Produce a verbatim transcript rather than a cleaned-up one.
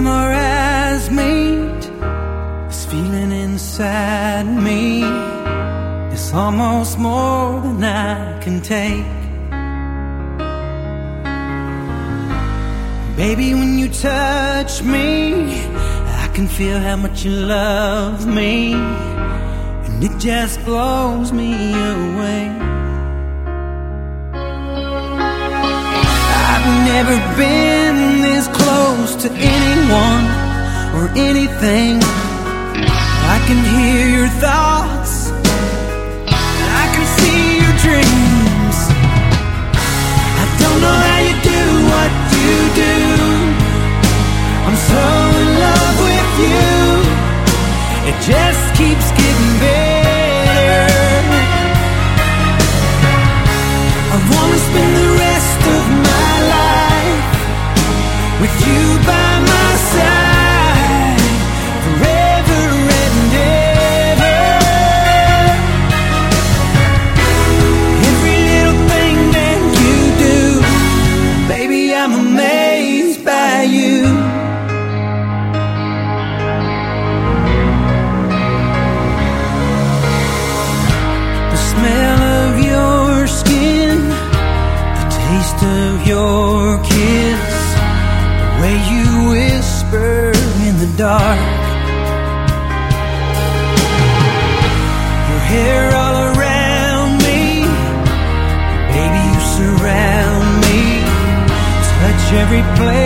time our eyes meet, this feeling inside me is almost more than I can take. Baby, when you touch me, I can feel how much you love me, and it just blows me away. I've never been this close to anyone or anything. I can hear your thoughts, I can see your dreams. I don't know how you do what you do. I'm so in love with you, it just keeps getting better. I wanna spend the rest of my life with you by my side, forever and ever. Every little thing that you do, baby, I'm amazed by you. The smell of your skin, the taste of your kiss, the way you whisper in the dark, your hair all around me, baby, you surround me, touch every place